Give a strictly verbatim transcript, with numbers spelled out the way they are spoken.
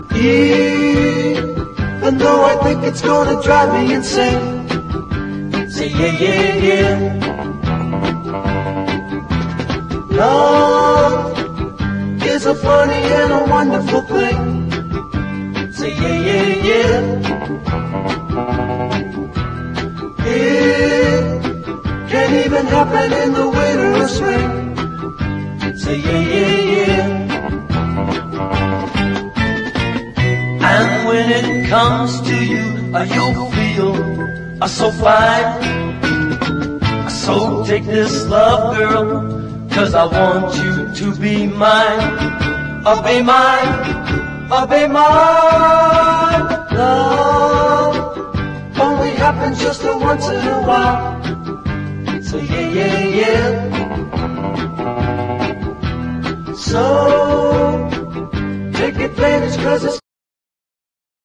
Even though I think it's gonna drive me insane. Say yeah, yeah, yeah. Love is a funny and a wonderful thing. Say yeah, yeah, yeah. It can even happen in the winter or spring. Say yeah, yeah, yeah. And when it comes to you, uh, you'll feel uh, so fine. So take this love, girl, 'cause I want you to be mine. Uh, be mine, uh, be mine. Love only happens just a once in a while. So yeah, yeah, yeah. So take advantage 'cause it's